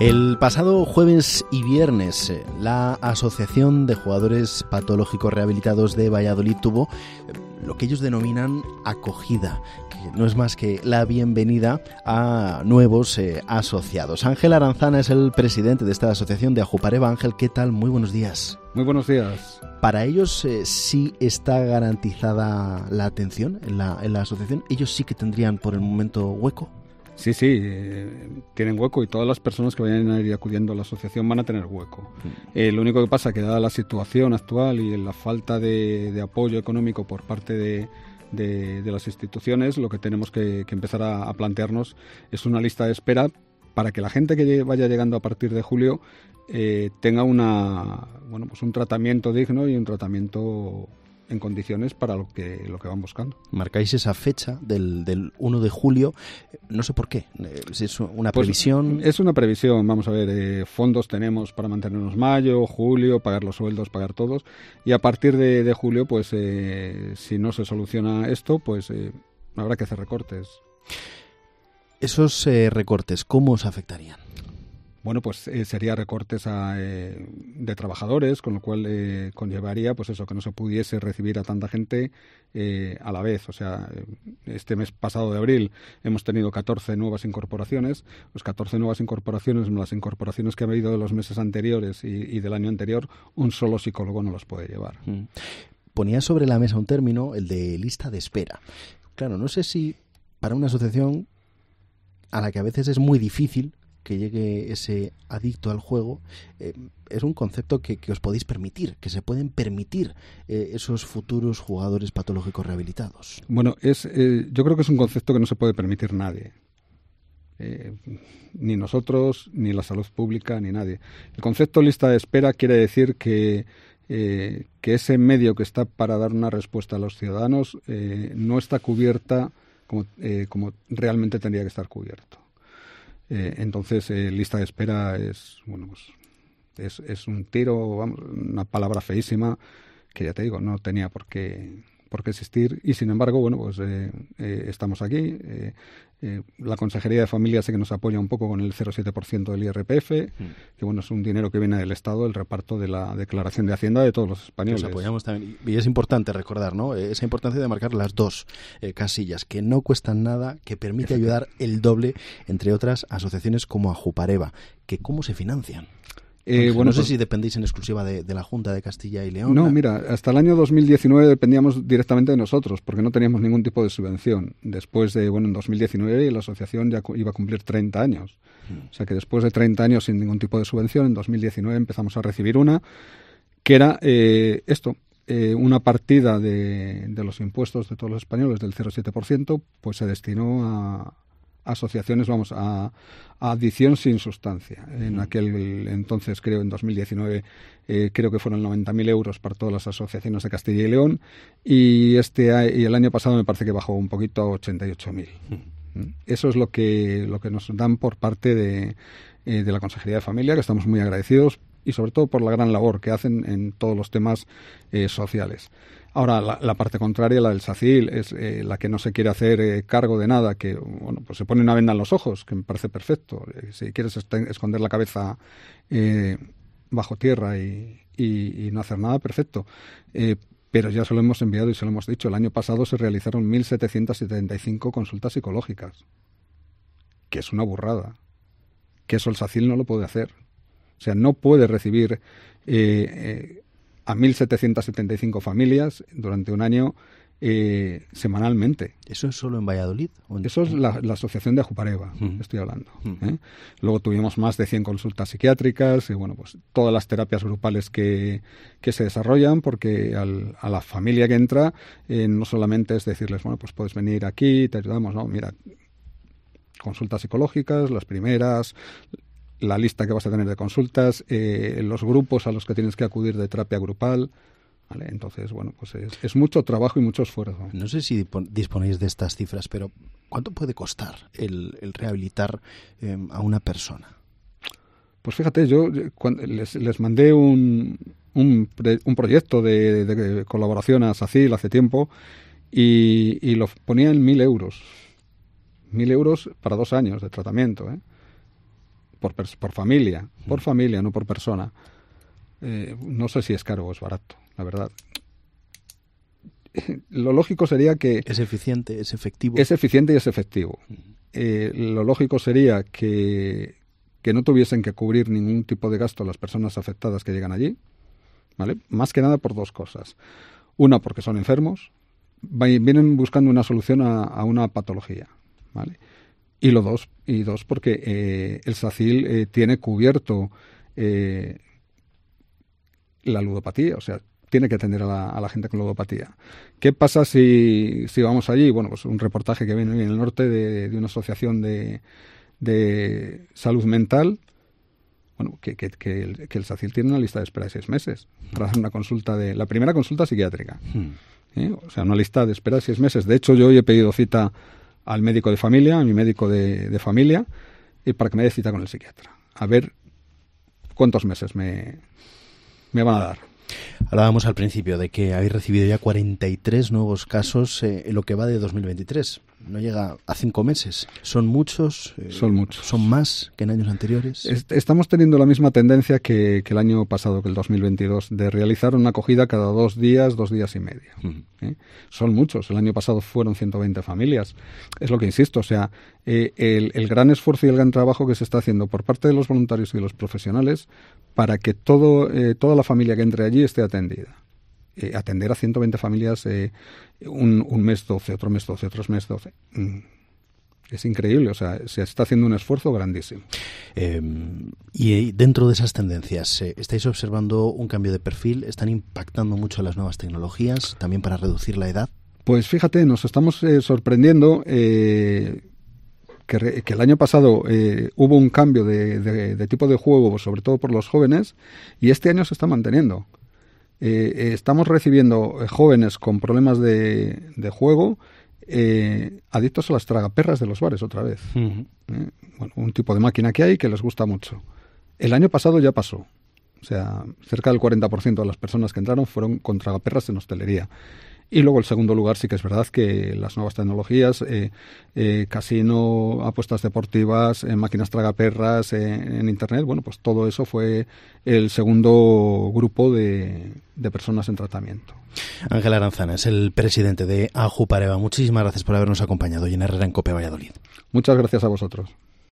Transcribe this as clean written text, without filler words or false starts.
El pasado jueves y viernes, la Asociación de Jugadores Patológicos Rehabilitados de Valladolid tuvo lo que ellos denominan acogida, que no es más que la bienvenida a nuevos asociados. Ángel Aranzana es el presidente de esta asociación de Ajupareva. Ángel, ¿qué tal? Muy buenos días. Muy buenos días. Para ellos sí está garantizada la atención en la asociación. ¿Ellos sí que tendrían por el momento hueco? Sí, tienen hueco y todas las personas que vayan a ir acudiendo a la asociación van a tener hueco. Lo único que pasa es que dada la situación actual y la falta de apoyo económico por parte de las instituciones, lo que tenemos que empezar a plantearnos es una lista de espera para que la gente que vaya llegando a partir de julio tenga un tratamiento digno y un tratamiento en condiciones para lo que van buscando. Marcáis esa fecha del 1 de julio, no sé por qué, ¿es una previsión? Es una previsión, vamos a ver, fondos tenemos para mantenernos mayo, julio, pagar los sueldos, pagar todos, y a partir de julio, pues si no se soluciona esto, pues habrá que hacer recortes. ¿Esos recortes cómo os afectarían? Bueno, pues sería recortes de trabajadores, con lo cual conllevaría pues eso, que no se pudiese recibir a tanta gente a la vez. O sea, este mes pasado de abril hemos tenido 14 nuevas incorporaciones. Los 14 nuevas incorporaciones, las incorporaciones que ha habido de los meses anteriores y del año anterior, un solo psicólogo no los puede llevar. Ponía sobre la mesa un término, el de lista de espera. Claro, no sé si para una asociación a la que a veces es muy difícil que llegue ese adicto al juego, es un concepto que os podéis permitir, que se pueden permitir esos futuros jugadores patológicos rehabilitados. Bueno, yo creo que es un concepto que no se puede permitir nadie. Ni nosotros, ni la salud pública, ni nadie. El concepto lista de espera quiere decir que ese medio que está para dar una respuesta a los ciudadanos no está cubierta como realmente tendría que estar cubierto. Entonces, lista de espera es un tiro, una palabra feísima que ya te digo, no tenía por qué existir, y sin embargo, estamos aquí. La Consejería de Familia sé que nos apoya un poco con el 0,7% del IRPF, que es un dinero que viene del Estado, el reparto de la declaración de Hacienda de todos los españoles. Nos apoyamos también, y es importante recordar, ¿no?, esa importancia de marcar las dos casillas, que no cuestan nada, que permite ayudar el doble, entre otras asociaciones como Ajupareva, que ¿cómo se financian? No sé si dependéis en exclusiva de la Junta de Castilla y León. No, mira, hasta el año 2019 dependíamos directamente de nosotros, porque no teníamos ningún tipo de subvención. Después en 2019 la asociación ya iba a cumplir 30 años. O sea que después de 30 años sin ningún tipo de subvención, en 2019 empezamos a recibir una, que era una partida de los impuestos de todos los españoles del 0,7%, pues se destinó a asociaciones, a adicción sin sustancia. En aquel entonces, creo, en 2019, creo que fueron 90.000 euros para todas las asociaciones de Castilla y León, y el año pasado me parece que bajó un poquito a 88.000. Eso es lo que nos dan por parte de la Consejería de Familia, que estamos muy agradecidos, y sobre todo por la gran labor que hacen en todos los temas sociales. Ahora, la parte contraria, la del SACIL, es la que no se quiere hacer cargo de nada, que pues se pone una venda en los ojos, que me parece perfecto. Si quieres esconder la cabeza bajo tierra y no hacer nada, perfecto. Pero ya se lo hemos enviado y se lo hemos dicho. El año pasado se realizaron 1.775 consultas psicológicas, que es una burrada. Que eso el SACIL no lo puede hacer. O sea, no puede recibir a 1.775 familias durante un año semanalmente. ¿Eso es solo en Valladolid? Eso es la asociación de Ajupareva, estoy hablando. Luego tuvimos más de 100 consultas psiquiátricas y todas las terapias grupales que se desarrollan, porque a la familia que entra no solamente es decirles, pues puedes venir aquí, te ayudamos, no, mira, consultas psicológicas, las primeras, la lista que vas a tener de consultas, los grupos a los que tienes que acudir de terapia grupal, ¿vale? Entonces, es mucho trabajo y mucho esfuerzo. No sé si disponéis de estas cifras, pero ¿cuánto puede costar el rehabilitar a una persona? Pues fíjate, yo cuando les mandé un proyecto de colaboración a SACIL hace tiempo y lo ponía en 1.000 euros. 1.000 euros para 2 años de tratamiento, por familia, no por persona. No sé si es caro o es barato, la verdad. Lo lógico sería que... ¿Es eficiente, es efectivo? Es eficiente y es efectivo. Lo lógico sería que no tuviesen que cubrir ningún tipo de gasto las personas afectadas que llegan allí, ¿vale? Más que nada por dos cosas. Una, porque son enfermos, vienen buscando una solución a una patología, ¿vale? Y dos, porque el SACIL tiene cubierto la ludopatía, o sea, tiene que atender a la gente con ludopatía. ¿Qué pasa si vamos allí? Bueno, pues un reportaje que viene en el norte de una asociación de salud mental, bueno, que el SACIL tiene una lista de espera de 6 meses tras una consulta la primera consulta psiquiátrica. O sea, una lista de espera de 6 meses. De hecho, yo hoy he pedido cita al médico de familia, a mi médico de familia, para que me dé cita con el psiquiatra. A ver cuántos meses me van a dar. Hablábamos al principio de que habéis recibido ya 43 nuevos casos en lo que va de 2023. No llega a 5 meses. ¿Son muchos? Son muchos. ¿Son más que en años anteriores? Estamos teniendo la misma tendencia que el año pasado, que el 2022, de realizar una acogida cada 2 días, 2 días y medio. Son muchos. El año pasado fueron 120 familias. Es lo que insisto. O sea, el gran esfuerzo y el gran trabajo que se está haciendo por parte de los voluntarios y de los profesionales para que toda la familia que entre allí esté atendida. Atender a 120 familias un mes 12, otro mes 12, otro mes 12. Es increíble, o sea, se está haciendo un esfuerzo grandísimo. Y dentro de esas tendencias, ¿estáis observando un cambio de perfil? ¿Están impactando mucho las nuevas tecnologías, también para reducir la edad? Pues fíjate, nos estamos sorprendiendo que el año pasado hubo un cambio de tipo de juego, sobre todo por los jóvenes, y este año se está manteniendo. Estamos recibiendo jóvenes con problemas de juego, adictos a las tragaperras de los bares otra vez. Bueno, un tipo de máquina que hay que les gusta mucho. El año pasado ya pasó. O sea, cerca del 40% de las personas que entraron fueron con tragaperras en hostelería. Y luego el segundo lugar sí que es verdad que las nuevas tecnologías, casino, apuestas deportivas, máquinas tragaperras, en Internet, bueno, pues todo eso fue el segundo grupo de personas en tratamiento. Ángel Aranzana es el presidente de AJU Pareva. Muchísimas gracias por habernos acompañado hoy en Herrera en COPE Valladolid. Muchas gracias a vosotros.